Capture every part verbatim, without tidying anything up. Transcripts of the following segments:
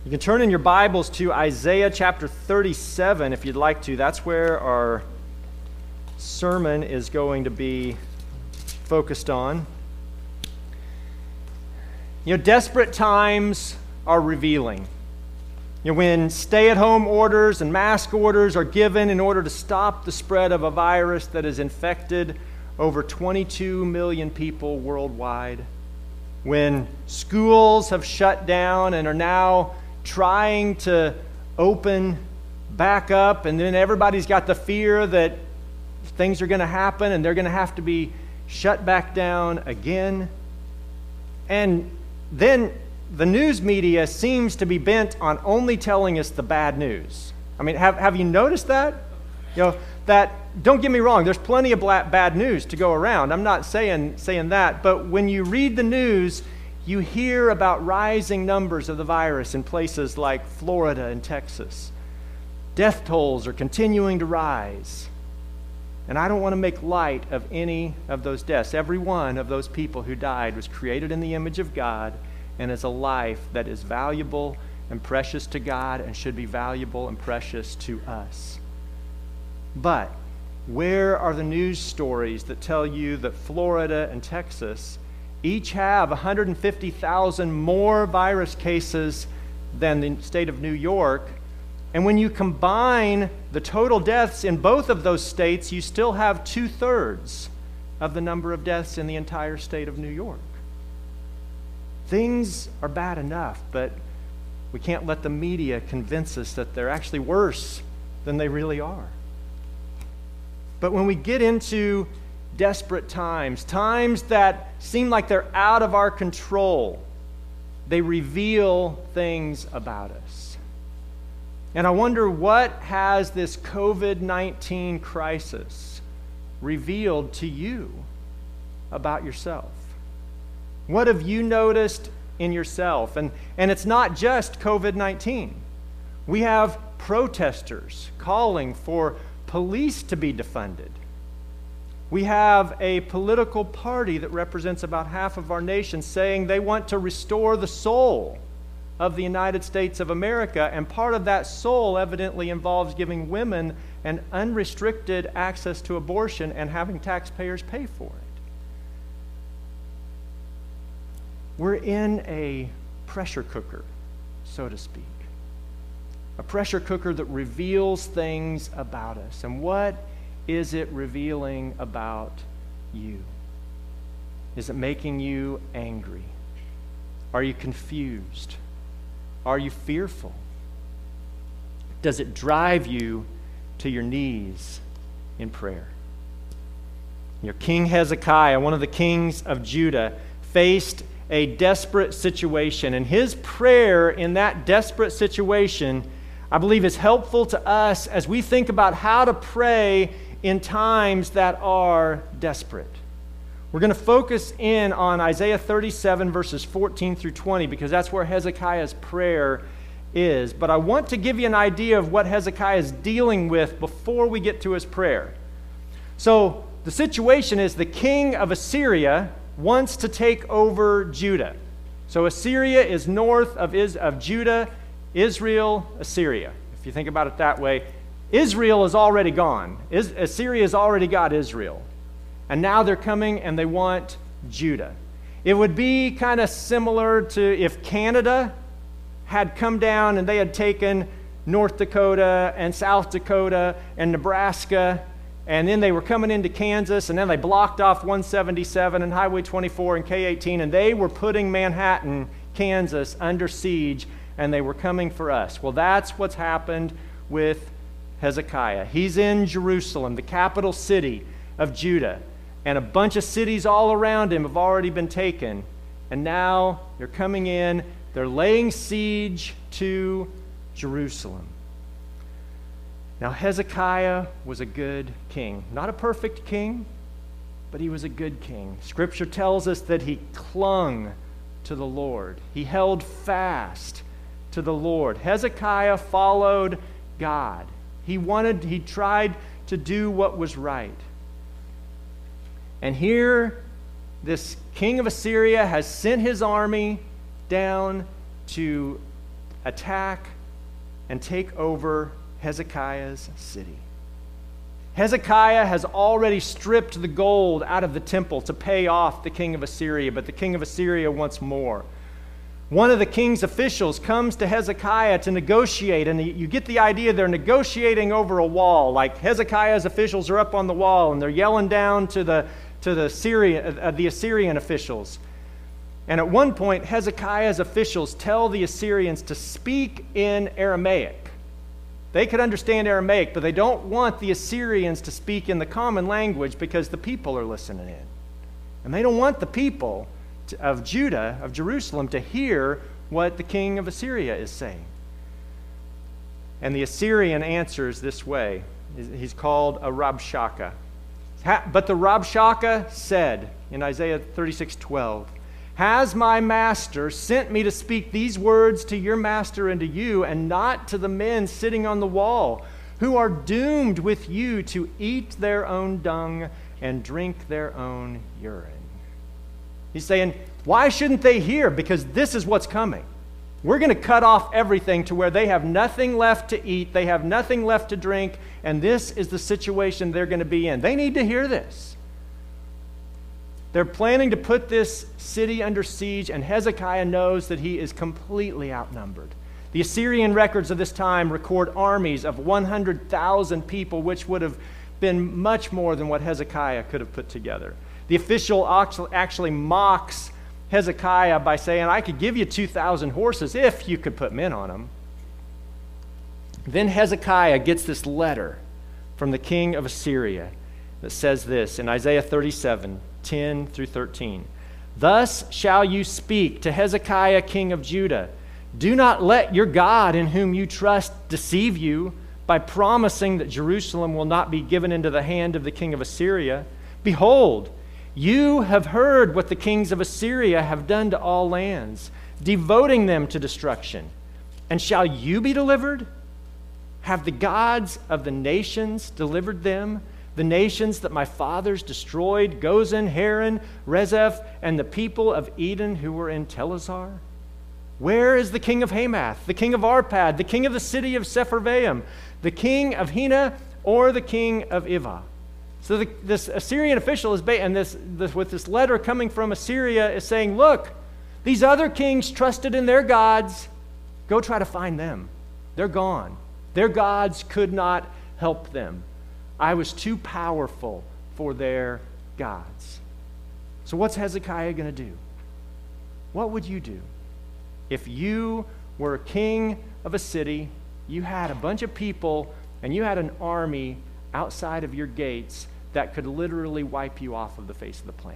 You can turn in your Bibles to Isaiah chapter thirty-seven if you'd like to. That's where our sermon is going to be focused on. You know, desperate times are revealing. You know, when stay-at-home orders and mask orders are given in order to stop the spread of a virus that has infected over twenty-two million people worldwide, when schools have shut down and are now trying to open back up, and then everybody's got the fear that things are going to happen and they're going to have to be shut back down again. And then the news media seems to be bent on only telling us the bad news. I mean, have, have you noticed that? You know, that, don't get me wrong, there's plenty of black, bad news to go around. I'm not saying, saying that, but when you read the news, you hear about rising numbers of the virus in places like Florida and Texas. Death tolls are continuing to rise. And I don't want to make light of any of those deaths. Every one of those people who died was created in the image of God and is a life that is valuable and precious to God and should be valuable and precious to us. But where are the news stories that tell you that Florida and Texas each have one hundred fifty thousand more virus cases than the state of New York? And when you combine the total deaths in both of those states, you still have two-thirds of the number of deaths in the entire state of New York. Things are bad enough, but we can't let the media convince us that they're actually worse than they really are. But when we get into desperate times, times that seem like they're out of our control, they reveal things about us. And I wonder, what has this covid nineteen crisis revealed to you about yourself? What have you noticed in yourself? And, and it's not just covid nineteen. We have protesters calling for police to be defunded. We have a political party that represents about half of our nation saying they want to restore the soul of the United States of America, and part of that soul evidently involves giving women an unrestricted access to abortion and having taxpayers pay for it. We're in a pressure cooker, so to speak. A pressure cooker that reveals things about us. And what is it revealing about you? Is it making you angry? Are you confused? Are you fearful? Does it drive you to your knees in prayer? You know, King Hezekiah, one of the kings of Judah, faced a desperate situation, and his prayer in that desperate situation, I believe, is helpful to us as we think about how to pray in times that are desperate. We're going to focus in on Isaiah thirty-seven, verses fourteen through twenty, because that's where Hezekiah's prayer is. But I want to give you an idea of what Hezekiah is dealing with before we get to his prayer. So the situation is the king of Assyria wants to take over Judah. So Assyria is north of, is, of Judah, Israel, Assyria. If you think about it that way, Israel is already gone. Is, Assyria has already got Israel. And now they're coming and they want Judah. It would be kind of similar to if Canada had come down and they had taken North Dakota and South Dakota and Nebraska, and then they were coming into Kansas, and then they blocked off one seventy-seven and Highway twenty-four and K eighteen, and they were putting Manhattan, Kansas, under siege, and they were coming for us. Well, that's what's happened with Hezekiah. He's in Jerusalem, the capital city of Judah, and a bunch of cities all around him have already been taken, and now they're coming in, they're laying siege to Jerusalem. Now, Hezekiah was a good king. Not a perfect king, but he was a good king. Scripture tells us that he clung to the Lord. He held fast to the Lord. Hezekiah followed God. He wanted, he tried to do what was right. And here, this king of Assyria has sent his army down to attack and take over Hezekiah's city. Hezekiah has already stripped the gold out of the temple to pay off the king of Assyria, but the king of Assyria wants more. One of the king's officials comes to Hezekiah to negotiate, and you get the idea they're negotiating over a wall. Like Hezekiah's officials are up on the wall, and they're yelling down to the to the Syrian, uh, the Assyrian officials. And at one point, Hezekiah's officials tell the Assyrians to speak in Aramaic. They could understand Aramaic, but they don't want the Assyrians to speak in the common language because the people are listening in. And they don't want the people to, of Judah, of Jerusalem, to hear what the king of Assyria is saying. And the Assyrian answers this way. He's called a Rabshakeh. But the Rabshakeh said in Isaiah thirty-six twelve, "Has my master sent me to speak these words to your master and to you, and not to the men sitting on the wall, who are doomed with you to eat their own dung and drink their own urine?" He's saying, why shouldn't they hear? Because this is what's coming. We're going to cut off everything to where they have nothing left to eat, they have nothing left to drink, and this is the situation they're going to be in. They need to hear this. They're planning to put this city under siege, and Hezekiah knows that he is completely outnumbered. The Assyrian records of this time record armies of one hundred thousand people, which would have been much more than what Hezekiah could have put together. The official actually mocks Hezekiah by saying, "I could give you two thousand horses if you could put men on them." Then Hezekiah gets this letter from the king of Assyria that says this in Isaiah thirty-seven, ten through thirteen. "Thus shall you speak to Hezekiah, king of Judah. Do not let your God in whom you trust deceive you by promising that Jerusalem will not be given into the hand of the king of Assyria. Behold, you have heard what the kings of Assyria have done to all lands, devoting them to destruction. And shall you be delivered? Have the gods of the nations delivered them? The nations that my fathers destroyed, Gozan, Haran, Rezeph, and the people of Eden who were in Telazar? Where is the king of Hamath, the king of Arpad, the king of the city of Sepharvaim, the king of Hena, or the king of Ivah?" So the, this Assyrian official is, and this, this with this letter coming from Assyria is saying, look, these other kings trusted in their gods. Go try to find them. They're gone. Their gods could not help them. I was too powerful for their gods. So what's Hezekiah going to do? What would you do if you were a king of a city, you had a bunch of people, and you had an army outside of your gates that could literally wipe you off of the face of the planet?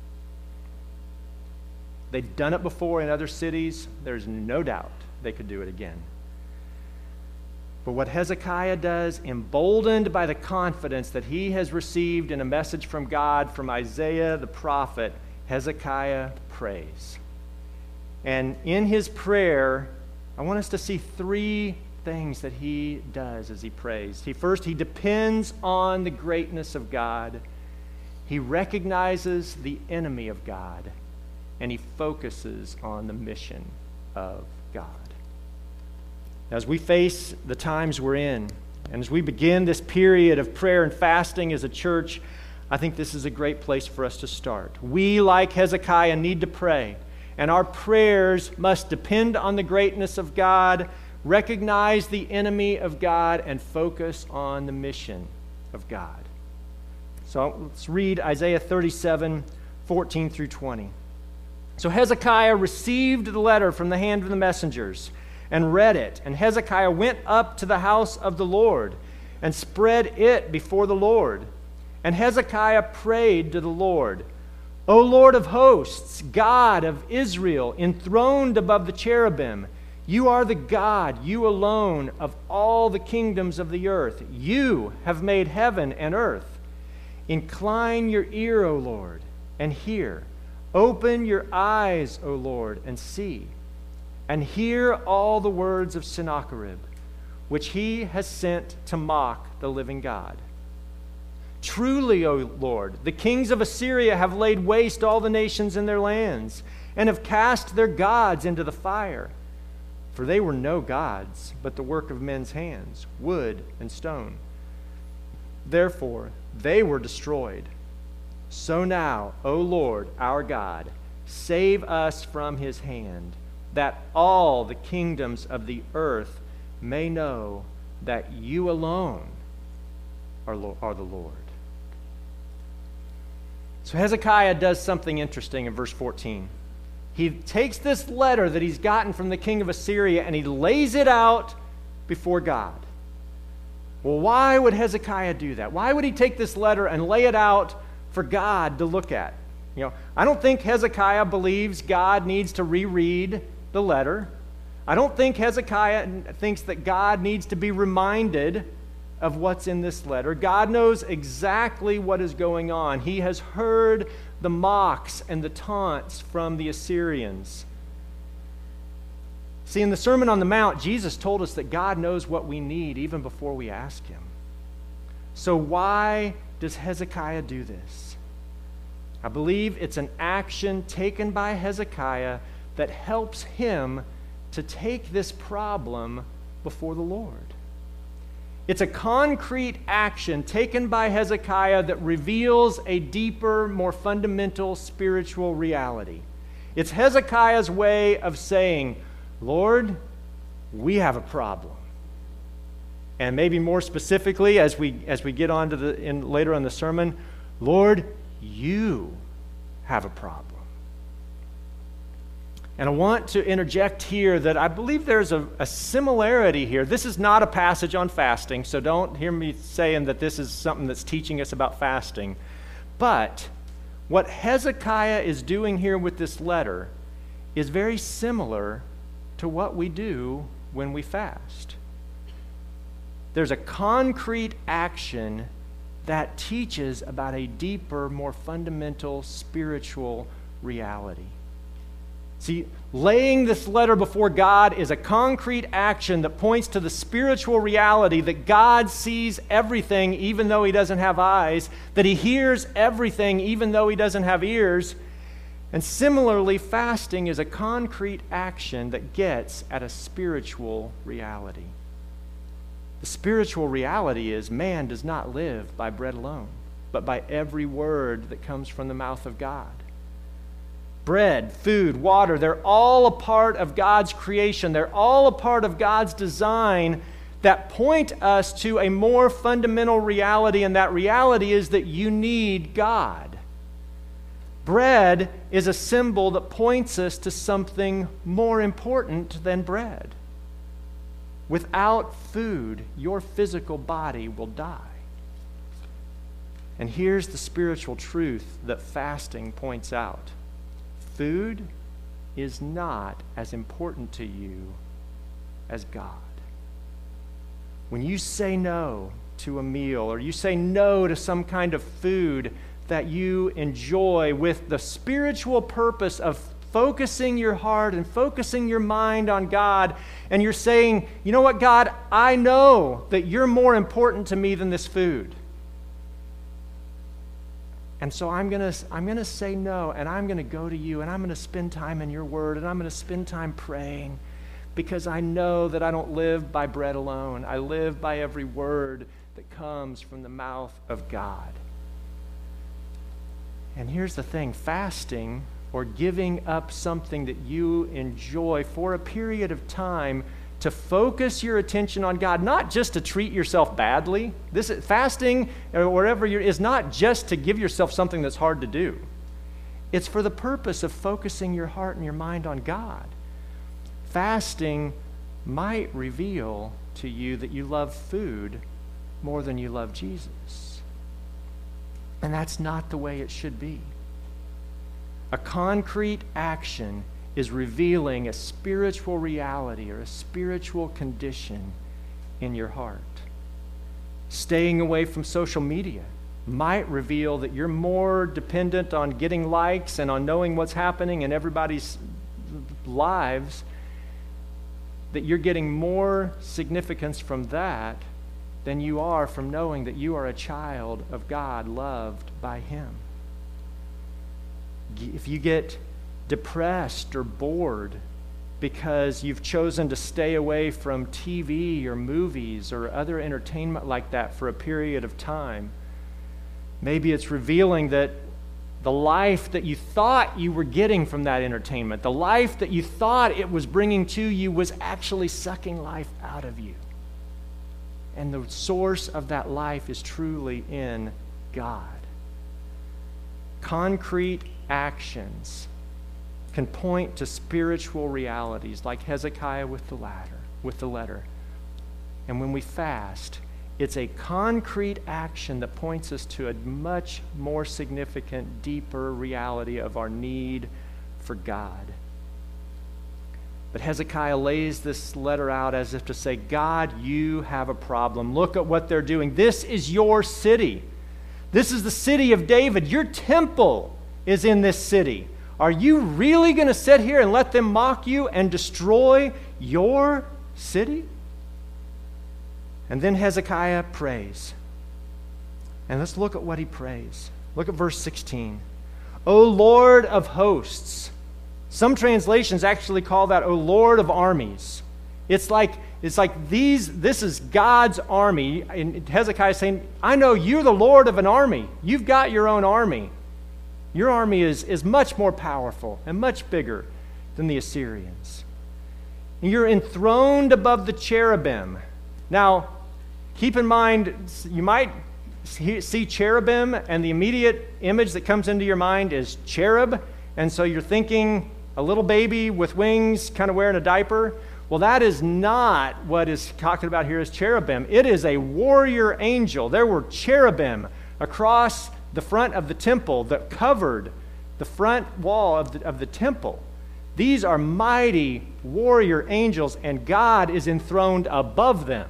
They'd done it before in other cities. There's no doubt they could do it again. But what Hezekiah does, emboldened by the confidence that he has received in a message from God from Isaiah the prophet, Hezekiah prays. And in his prayer, I want us to see three things that he does as he prays. He first, he depends on the greatness of God. He recognizes the enemy of God, and he focuses on the mission of God. As we face the times we're in, and as we begin this period of prayer and fasting as a church, I think this is a great place for us to start. We, like Hezekiah, need to pray, and our prayers must depend on the greatness of God, recognize the enemy of God, and focus on the mission of God. So let's read Isaiah thirty-seven, fourteen through twenty. "So Hezekiah received the letter from the hand of the messengers and read it. And Hezekiah went up to the house of the Lord and spread it before the Lord. And Hezekiah prayed to the Lord, 'O Lord of hosts, God of Israel, enthroned above the cherubim, you are the God, you alone, of all the kingdoms of the earth. You have made heaven and earth. Incline your ear, O Lord, and hear. Open your eyes, O Lord, and see. And hear all the words of Sennacherib, which he has sent to mock the living God. Truly, O Lord, the kings of Assyria have laid waste all the nations in their lands, and have cast their gods into the fire. For they were no gods, but the work of men's hands, wood and stone. Therefore, they were destroyed. So now, O Lord, our God, save us from his hand, that all the kingdoms of the earth may know that you alone are, Lo- are the Lord. So Hezekiah does something interesting in verse fourteen. He takes this letter that he's gotten from the king of Assyria and he lays it out before God. Well, why would Hezekiah do that? Why would he take this letter and lay it out for God to look at? You know, I don't think Hezekiah believes God needs to reread the letter. I don't think Hezekiah thinks that God needs to be reminded of what's in this letter. God knows exactly what is going on. He has heard the mocks and the taunts from the Assyrians. See, in the Sermon on the Mount, Jesus told us that God knows what we need even before we ask him. So why does Hezekiah do this? I believe it's an action taken by Hezekiah that helps him to take this problem before the Lord. It's a concrete action taken by Hezekiah that reveals a deeper, more fundamental spiritual reality. It's Hezekiah's way of saying, Lord, we have a problem. And maybe more specifically, as we as we get on to the in later on the sermon, Lord, you have a problem. And I want to interject here that I believe there's a, a similarity here. This is not a passage on fasting, so don't hear me saying that this is something that's teaching us about fasting. But what Hezekiah is doing here with this letter is very similar to what we do when we fast. There's a concrete action that teaches about a deeper, more fundamental spiritual reality. See, laying this letter before God is a concrete action that points to the spiritual reality that God sees everything even though he doesn't have eyes, that he hears everything even though he doesn't have ears. And similarly, fasting is a concrete action that gets at a spiritual reality. The spiritual reality is man does not live by bread alone, but by every word that comes from the mouth of God. Bread, food, water, they're all a part of God's creation. They're all a part of God's design that point us to a more fundamental reality, and that reality is that you need God. Bread is a symbol that points us to something more important than bread. Without food, your physical body will die. And here's the spiritual truth that fasting points out. Food is not as important to you as God. When you say no to a meal, or you say no to some kind of food that you enjoy with the spiritual purpose of focusing your heart and focusing your mind on God, and you're saying, you know what, God, I know that you're more important to me than this food. And so I'm going to I'm going to say no, and I'm going to go to you, and I'm going to spend time in your word, and I'm going to spend time praying, because I know that I don't live by bread alone. I live by every word that comes from the mouth of God. And here's the thing, fasting or giving up something that you enjoy for a period of time to focus your attention on God, not just to treat yourself badly. This is, fasting or whatever you're, is not just to give yourself something that's hard to do. It's for the purpose of focusing your heart and your mind on God. Fasting might reveal to you that you love food more than you love Jesus. And that's not the way it should be. A concrete action is revealing a spiritual reality or a spiritual condition in your heart. Staying away from social media might reveal that you're more dependent on getting likes and on knowing what's happening in everybody's lives, that you're getting more significance from that than you are from knowing that you are a child of God, loved by Him. If you get depressed or bored because you've chosen to stay away from T V or movies or other entertainment like that for a period of time. Maybe it's revealing that the life that you thought you were getting from that entertainment, the life that you thought it was bringing to you, was actually sucking life out of you. And the source of that life is truly in God. Concrete actions can point to spiritual realities, like Hezekiah with the ladder, with the letter. And when we fast, it's a concrete action that points us to a much more significant, deeper reality of our need for God. But Hezekiah lays this letter out as if to say, God, you have a problem. Look at what they're doing. This is your city. This is the city of David. Your temple is in this city. Are you really going to sit here and let them mock you and destroy your city? And then Hezekiah prays. And let's look at what he prays. Look at verse sixteen. O Lord of hosts. Some translations actually call that, O Lord of armies. It's like, it's like these, this is God's army. And Hezekiah is saying, I know you're the Lord of an army. You've got your own army. Your army is, is much more powerful and much bigger than the Assyrians. And you're enthroned above the cherubim. Now, keep in mind, you might see cherubim, and the immediate image that comes into your mind is cherub. And so you're thinking a little baby with wings kind of wearing a diaper. Well, that is not what is talking about here as cherubim. It is a warrior angel. There were cherubim across the front of the temple that covered the front wall of the, of the temple. These are mighty warrior angels, and God is enthroned above them.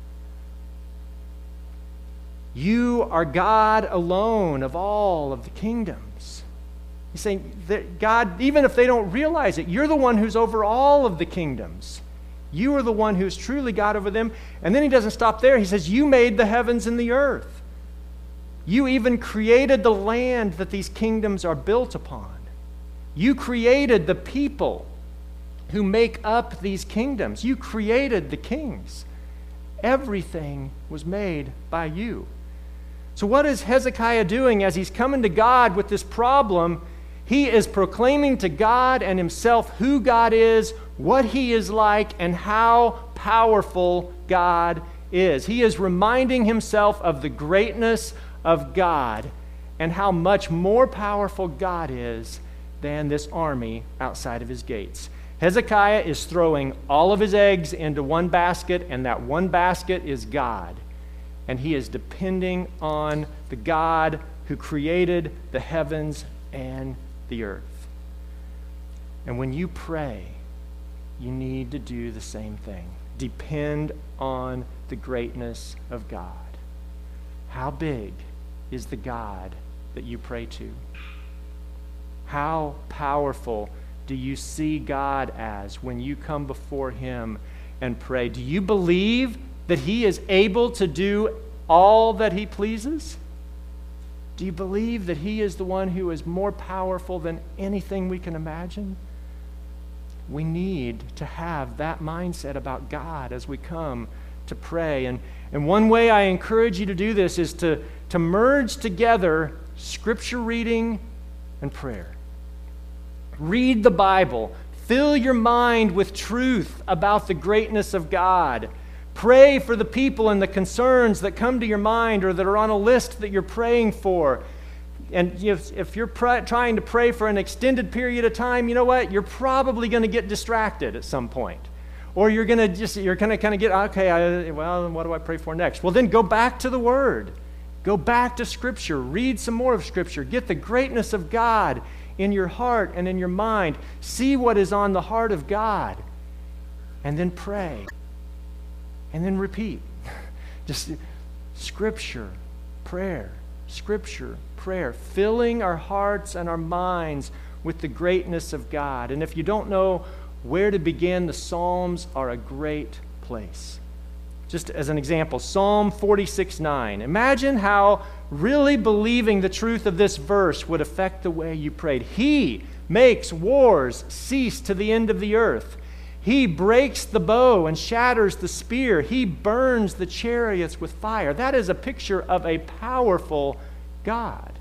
You are God alone of all of the kingdoms. He's saying that God, even if they don't realize it, you're the one who's over all of the kingdoms. You are the one who's truly God over them. And then he doesn't stop there. He says, you made the heavens and the earth. You even created the land that these kingdoms are built upon. You created the people who make up these kingdoms. You created the kings. Everything was made by you. So what is Hezekiah doing as he's coming to God with this problem? He is proclaiming to God and himself who God is, what he is like, and how powerful God is. He is reminding himself of the greatness of God and how much more powerful God is than this army outside of his gates. Hezekiah is throwing all of his eggs into one basket, and that one basket is God. And he is depending on the God who created the heavens and the earth. And when you pray, you need to do the same thing. Depend on the greatness of God. How big is the God that you pray to? How powerful do you see God as when you come before him and pray? Do you believe that he is able to do all that he pleases? Do you believe that he is the one who is more powerful than anything we can imagine? We need to have that mindset about God as we come to pray. And, and one way I encourage you to do this is to, to merge together scripture reading and prayer. Read the Bible. Fill your mind with truth about the greatness of God. Pray for the people and the concerns that come to your mind or that are on a list that you're praying for. And if, if you're pr- trying to pray for an extended period of time, you know what? You're probably going to get distracted at some point. Or you're going to just, you're going to kind of get, okay, I, well, what do I pray for next? Well, then go back to the Word. Go back to Scripture. Read some more of Scripture. Get the greatness of God in your heart and in your mind. See what is on the heart of God. And then pray. And then repeat. Just Scripture, prayer, Scripture, prayer. Filling our hearts and our minds with the greatness of God. And if you don't know where to begin, the Psalms are a great place. Just as an example, Psalm forty-six nine. Imagine how really believing the truth of this verse would affect the way you prayed. He makes wars cease to the end of the earth. He breaks the bow and shatters the spear. He burns the chariots with fire. That is a picture of a powerful God.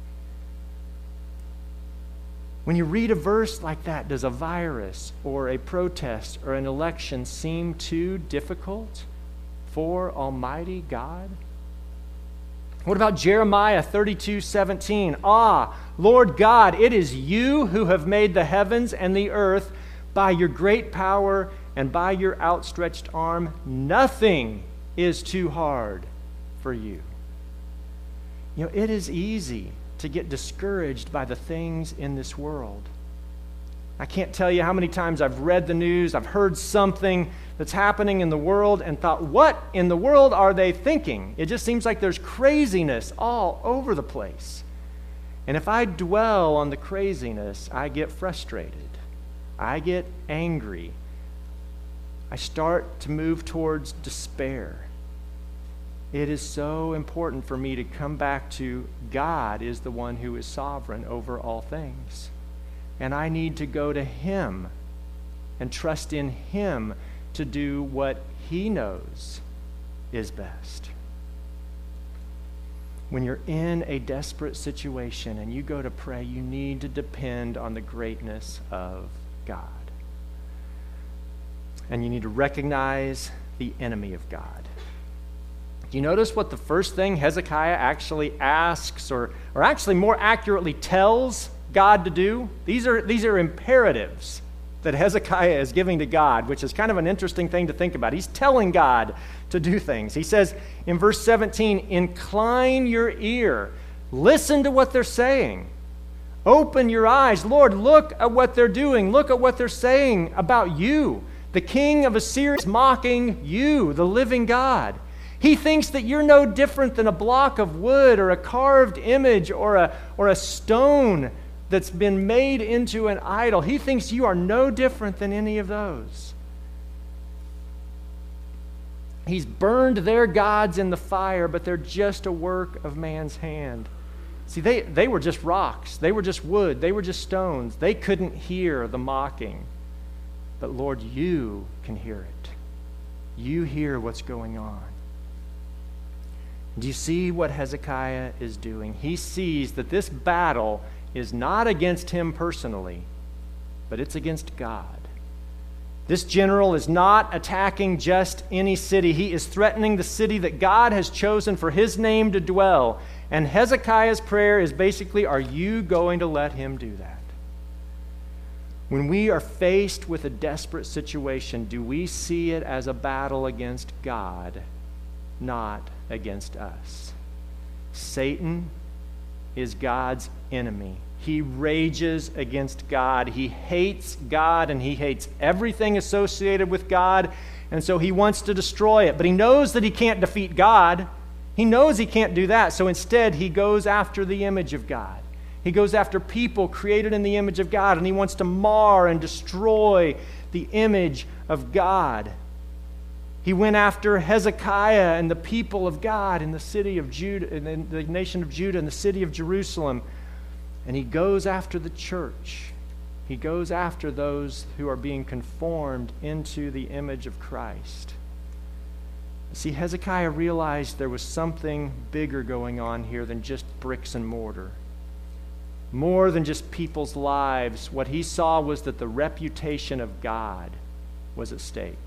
When you read a verse like that, does a virus or a protest or an election seem too difficult for Almighty God? What about Jeremiah thirty-two seventeen? Ah, Lord God, it is you who have made the heavens and the earth by your great power and by your outstretched arm. Nothing is too hard for you. You know, it is easy to get discouraged by the things in this world. I can't tell you how many times I've read the news, I've heard something that's happening in the world and thought, what in the world are they thinking? It just seems like there's craziness all over the place. And if I dwell on the craziness, I get frustrated. I get angry. I start to move towards despair. It is so important for me to come back to God is the one who is sovereign over all things. And I need to go to Him and trust in Him to do what He knows is best. When you're in a desperate situation and you go to pray, you need to depend on the greatness of God. And you need to recognize the enemy of God. Do you notice what the first thing Hezekiah actually asks, or, or actually more accurately tells God to do? These are, these are imperatives that Hezekiah is giving to God, which is kind of an interesting thing to think about. He's telling God to do things. He says in verse seventeen, incline your ear, listen to what they're saying. Open your eyes. Lord, look at what they're doing. Look at what they're saying about you. The king of Assyria is mocking you, the living God. He thinks that you're no different than a block of wood or a carved image or a, or a stone that's been made into an idol. He thinks you are no different than any of those. He's burned their gods in the fire, but they're just a work of man's hand. See, they, they were just rocks. They were just wood. They were just stones. They couldn't hear the mocking. But Lord, you can hear it. You hear what's going on. Do you see what Hezekiah is doing? He sees that this battle is not against him personally, but it's against God. This general is not attacking just any city. He is threatening the city that God has chosen for his name to dwell. And Hezekiah's prayer is basically, are you going to let him do that? When we are faced with a desperate situation, do we see it as a battle against God, not against us? Satan is God's enemy. He rages against God. He hates God, and he hates everything associated with God, and so he wants to destroy it. But he knows that he can't defeat God. He knows he can't do that, so instead he goes after the image of God. He goes after people created in the image of God, and he wants to mar and destroy the image of God. He went after Hezekiah and the people of God in the city of Judah, in the nation of Judah, and the city of Jerusalem. And he goes after the church. He goes after those who are being conformed into the image of Christ. See, Hezekiah realized there was something bigger going on here than just bricks and mortar. More than just people's lives. What he saw was that the reputation of God was at stake.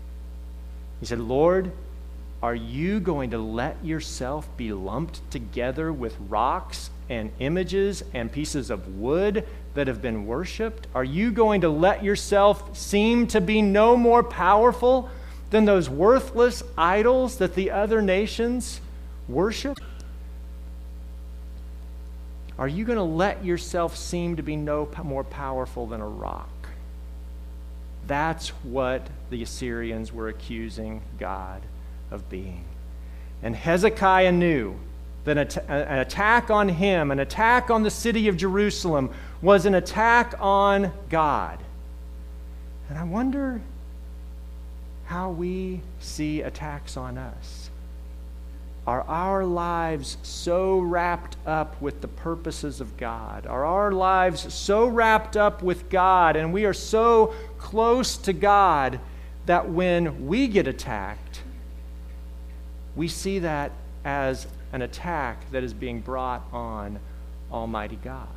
He said, Lord, are you going to let yourself be lumped together with rocks and images and pieces of wood that have been worshipped? Are you going to let yourself seem to be no more powerful than those worthless idols that the other nations worship? Are you going to let yourself seem to be no more powerful than a rock? That's what the Assyrians were accusing God of being. And Hezekiah knew that an attack on him, an attack on the city of Jerusalem, was an attack on God. And I wonder how we see attacks on us. Are our lives so wrapped up with the purposes of God? Are our lives so wrapped up with God, and we are so close to God that when we get attacked, we see that as an attack that is being brought on Almighty God.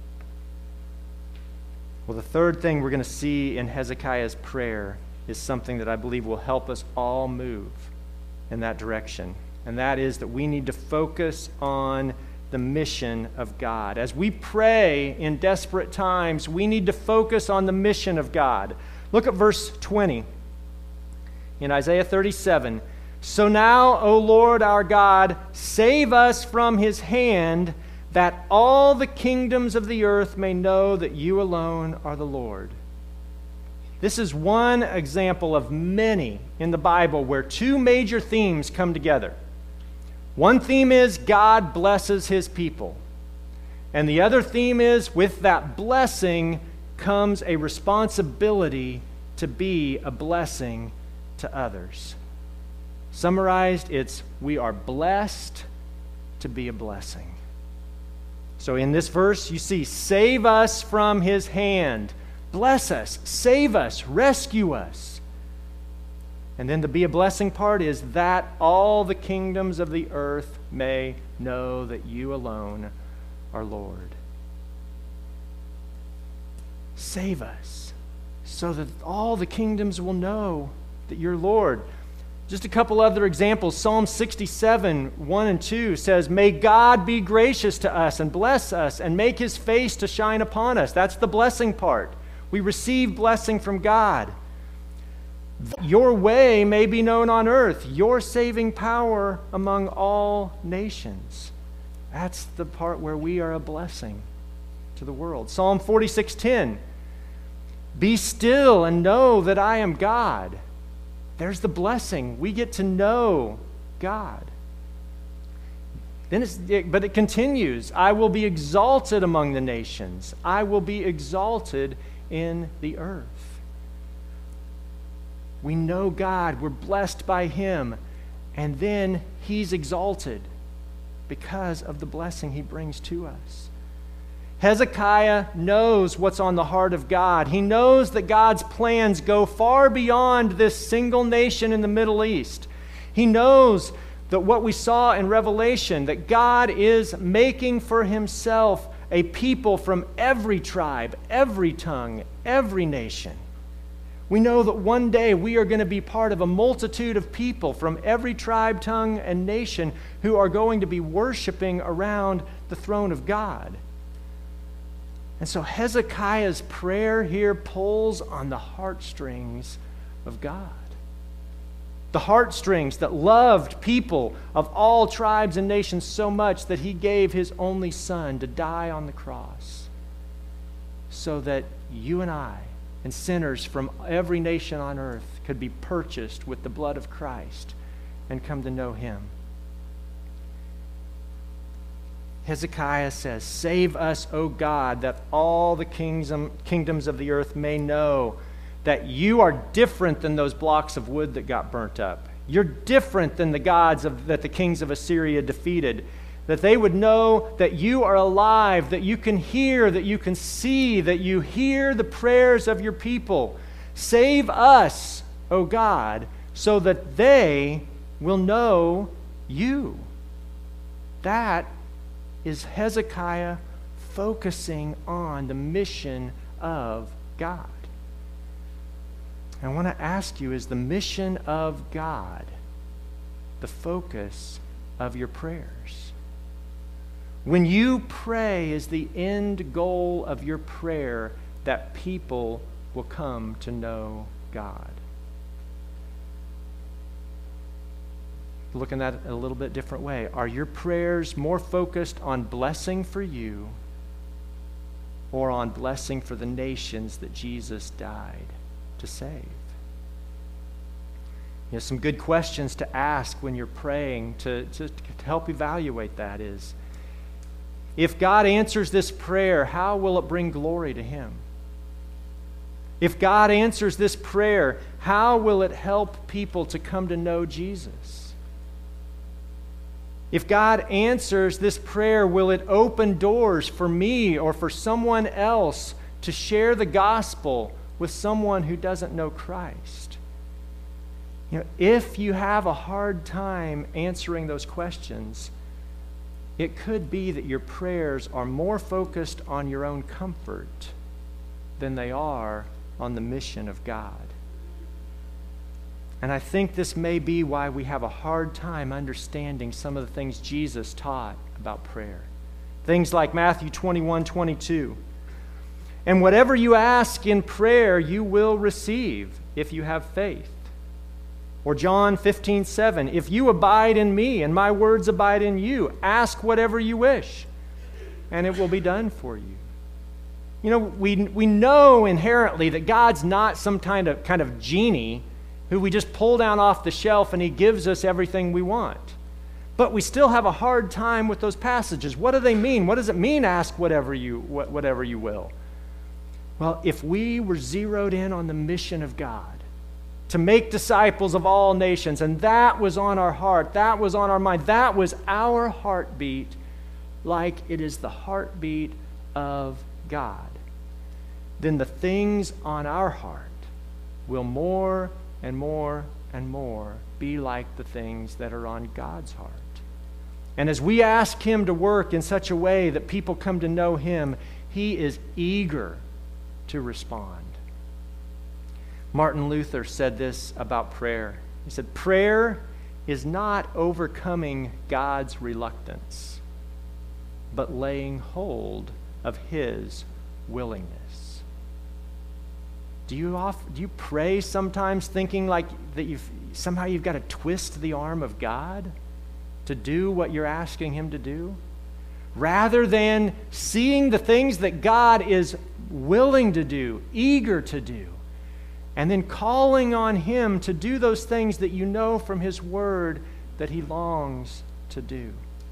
Well, the third thing we're going to see in Hezekiah's prayer is something that I believe will help us all move in that direction. And that is that we need to focus on the mission of God. As we pray in desperate times, we need to focus on the mission of God. Look at verse twenty in Isaiah thirty-seven. So now, O Lord our God, save us from his hand, that all the kingdoms of the earth may know that you alone are the Lord. This is one example of many in the Bible where two major themes come together. One theme is God blesses his people. And the other theme is with that blessing comes a responsibility to be a blessing to others. Summarized, it's we are blessed to be a blessing. So in this verse, you see, save us from his hand. Bless us, save us, rescue us. And then the be a blessing part is that all the kingdoms of the earth may know that you alone are Lord. Save us so that all the kingdoms will know that you're Lord. Just a couple other examples. Psalm sixty-seven, one and two says, may God be gracious to us and bless us and make his face to shine upon us. That's the blessing part. We receive blessing from God. Your way may be known on earth, your saving power among all nations. That's the part where we are a blessing to the world. Psalm forty-six ten, be still and know that I am God. There's the blessing. We get to know God. Then it's, it, but it continues. I will be exalted among the nations. I will be exalted in the earth. We know God. We're blessed by him. And then he's exalted because of the blessing he brings to us. Hezekiah knows what's on the heart of God. He knows that God's plans go far beyond this single nation in the Middle East. He knows that what we saw in Revelation, that God is making for himself a people from every tribe, every tongue, every nation. We know that one day we are going to be part of a multitude of people from every tribe, tongue, and nation who are going to be worshiping around the throne of God. And so Hezekiah's prayer here pulls on the heartstrings of God. The heartstrings that loved people of all tribes and nations so much that he gave his only son to die on the cross so that you and I and sinners from every nation on earth could be purchased with the blood of Christ and come to know him. Hezekiah says, save us, O God, that all the kingdom, kingdoms of the earth may know that you are different than those blocks of wood that got burnt up. You're different than the gods of, that the kings of Assyria defeated. That they would know that you are alive, that you can hear, that you can see, that you hear the prayers of your people. Save us, O God, so that they will know you. That is Hezekiah focusing on the mission of God. I want to ask you, is the mission of God the focus of your prayers? When you pray, is the end goal of your prayer that people will come to know God? Looking at it a little bit different way. Are your prayers more focused on blessing for you or on blessing for the nations that Jesus died to save? You know, some good questions to ask when you're praying to, to, to help evaluate that is, if God answers this prayer, how will it bring glory to him? If God answers this prayer, how will it help people to come to know Jesus? If God answers this prayer, will it open doors for me or for someone else to share the gospel with someone who doesn't know Christ? You know, if you have a hard time answering those questions, it could be that your prayers are more focused on your own comfort than they are on the mission of God. And I think this may be why we have a hard time understanding some of the things Jesus taught about prayer. Things like Matthew twenty-one twenty-two. And whatever you ask in prayer, you will receive if you have faith. Or John fifteen seven. If you abide in me and my words abide in you, ask whatever you wish, and it will be done for you. You know, we, we know inherently that God's not some kind of, kind of genie who we just pull down off the shelf and he gives us everything we want. But we still have a hard time with those passages. What do they mean? What does it mean, ask whatever you, whatever you will? Well, if we were zeroed in on the mission of God, to make disciples of all nations, and that was on our heart, that was on our mind, that was our heartbeat, like it is the heartbeat of God, then the things on our heart will more and more and more be like the things that are on God's heart. And as we ask him to work in such a way that people come to know him, he is eager to respond. Martin Luther said this about prayer. He said, prayer is not overcoming God's reluctance, but laying hold of his willingness. Do you off, do you pray sometimes thinking like that you've somehow you've got to twist the arm of God to do what you're asking him to do? Rather than seeing the things that God is willing to do, eager to do, and then calling on him to do those things that you know from his word that he longs to do.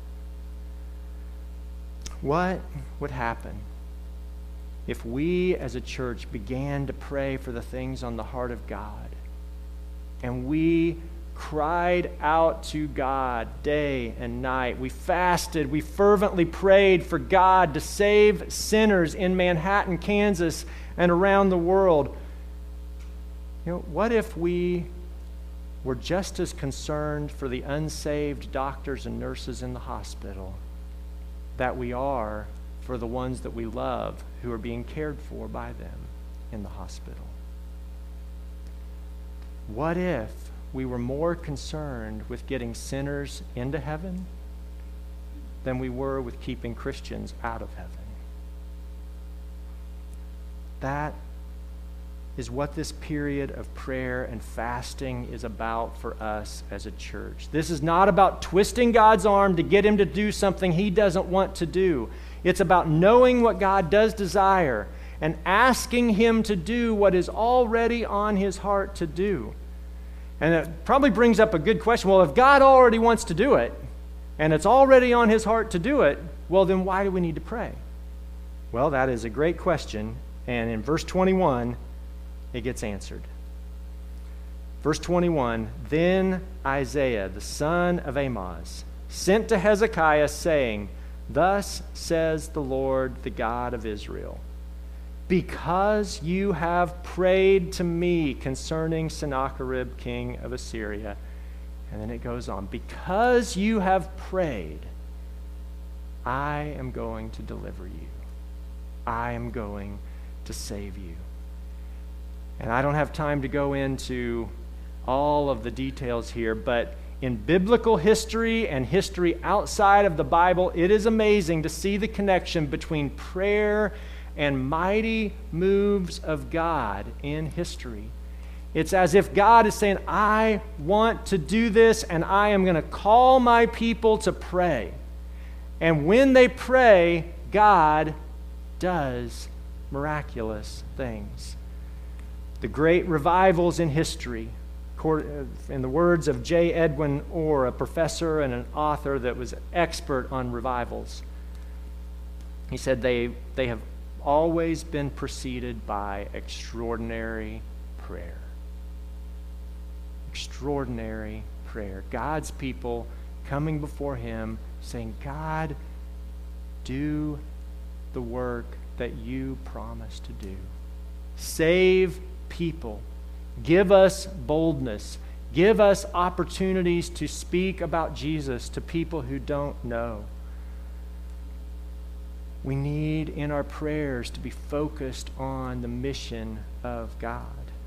What would happen if we as a church began to pray for the things on the heart of God, and we cried out to God day and night? We fasted, we fervently prayed for God to save sinners in Manhattan, Kansas, and around the world. You know, what if we were just as concerned for the unsaved doctors and nurses in the hospital that we are for the ones that we love who are being cared for by them in the hospital? What if we were more concerned with getting sinners into heaven than we were with keeping Christians out of heaven? That is what this period of prayer and fasting is about for us as a church. This is not about twisting God's arm to get him to do something he doesn't want to do. It's about knowing what God does desire and asking him to do what is already on his heart to do. And it probably brings up a good question. Well, if God already wants to do it, and it's already on his heart to do it, well, then why do we need to pray? Well, that is a great question. And in verse twenty-one, it gets answered. Verse twenty-one, then Isaiah, the son of Amoz, sent to Hezekiah, saying, thus says the Lord, the God of Israel, because you have prayed to me concerning Sennacherib, king of Assyria. And then it goes on, because you have prayed, I am going to deliver you. I am going to save you. And I don't have time to go into all of the details here, but in biblical history and history outside of the Bible, it is amazing to see the connection between prayer and mighty moves of God in history. It's as if God is saying, I want to do this, and I am going to call my people to pray. And when they pray, God does miraculous things. The great revivals in history, in the words of J. Edwin Orr, a professor and an author that was expert on revivals, he said they, they have always been preceded by extraordinary prayer. Extraordinary prayer. God's people coming before him saying, God, do the work that you promised to do. Save people. Give us boldness. Give us opportunities to speak about Jesus to people who don't know. We need in our prayers to be focused on the mission of God.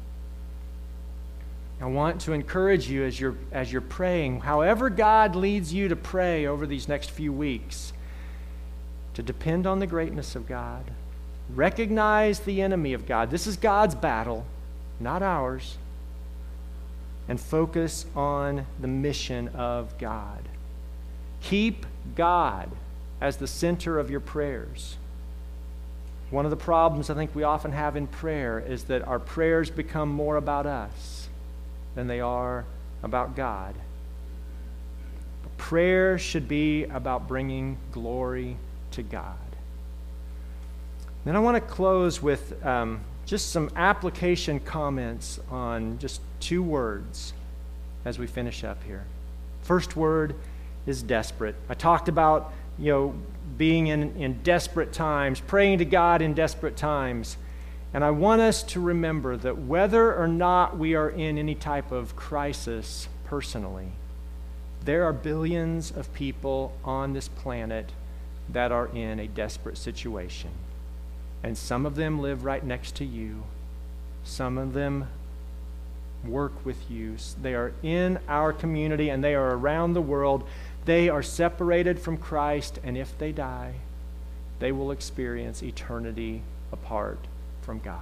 I want to encourage you as you're, as you're praying, however God leads you to pray over these next few weeks, to depend on the greatness of God. Recognize the enemy of God. This is God's battle, not ours. And focus on the mission of God. Keep God as the center of your prayers. One of the problems I think we often have in prayer is that our prayers become more about us than they are about God. But prayer should be about bringing glory to God. Then I want to close with um, just some application comments on just two words as we finish up here. First word is desperate. I talked about, you know, being in, in desperate times, praying to God in desperate times. And I want us to remember that whether or not we are in any type of crisis personally, there are billions of people on this planet that are in a desperate situation. And some of them live right next to you. Some of them work with you. They are in our community and they are around the world. They are separated from Christ, and if they die, they will experience eternity apart from God.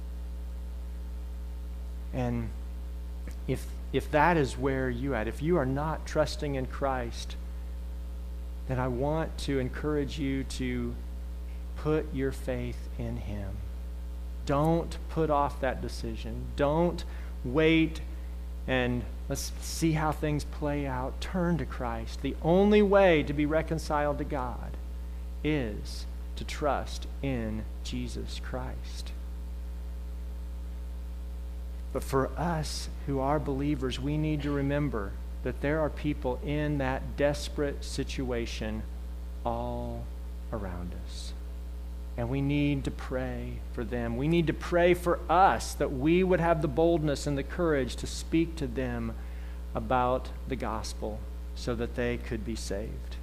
And if if that is where you at, if you are not trusting in Christ, then I want to encourage you to put your faith in Him. Don't put off that decision. Don't wait and let's see how things play out. Turn to Christ. The only way to be reconciled to God is to trust in Jesus Christ. But for us who are believers, we need to remember that there are people in that desperate situation all around us. And we need to pray for them. We need to pray for us that we would have the boldness and the courage to speak to them about the gospel so that they could be saved.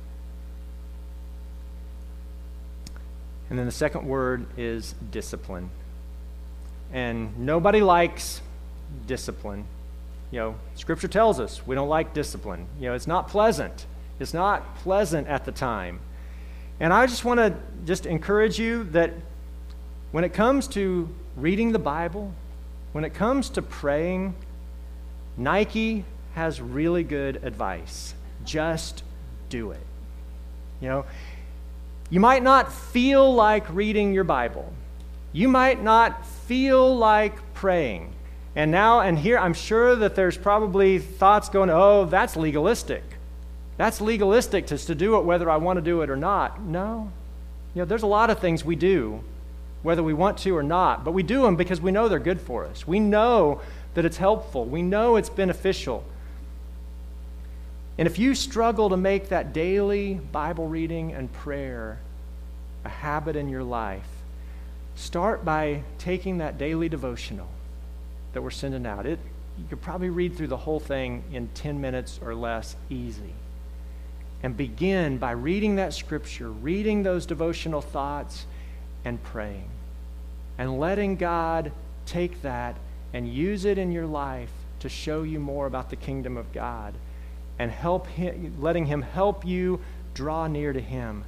And then the second word is discipline. And nobody likes discipline. You know, Scripture tells us we don't like discipline. You know, it's not pleasant. It's not pleasant at the time. And I just want to just encourage you that when it comes to reading the Bible, when it comes to praying, Nike has really good advice. Just do it. You know, you might not feel like reading your Bible. You might not feel like praying. And now and here, I'm sure that there's probably thoughts going, oh, that's legalistic. That's legalistic to, to do it whether I want to do it or not. No. You know, there's a lot of things we do, whether we want to or not, but we do them because we know they're good for us. We know that it's helpful. We know it's beneficial. And if you struggle to make that daily Bible reading and prayer a habit in your life, start by taking that daily devotional that we're sending out. It, you could probably read through the whole thing in ten minutes or less, easy. And begin by reading that scripture, reading those devotional thoughts, and praying. And letting God take that and use it in your life to show you more about the kingdom of God. And help him, letting Him help you draw near to Him.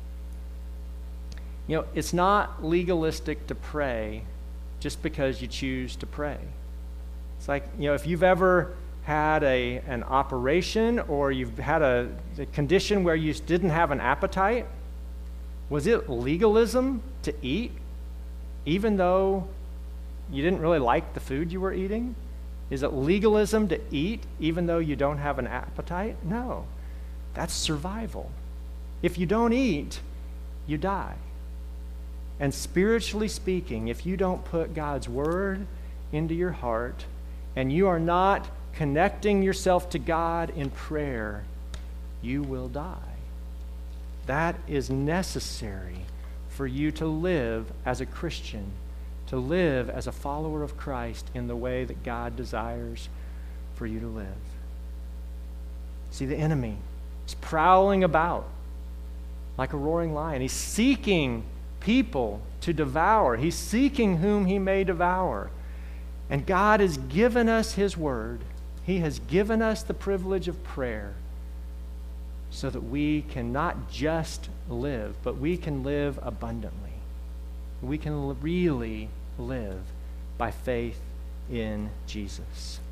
You know, it's not legalistic to pray just because you choose to pray. It's like, you know, if you've ever had a an operation or you've had a, a condition where you didn't have an appetite, was it legalism to eat even though you didn't really like the food you were eating? Is it legalism to eat even though you don't have an appetite? No. That's survival. If you don't eat, you die. And spiritually speaking, if you don't put God's word into your heart and you are not connecting yourself to God in prayer, you will die. That is necessary for you to live as a Christian to live as a follower of Christ in the way that God desires for you to live. See, the enemy is prowling about like a roaring lion. He's seeking people to devour. He's seeking whom he may devour. And God has given us his word. He has given us the privilege of prayer so that we can not just live, but we can live abundantly. We can really live by faith in Jesus.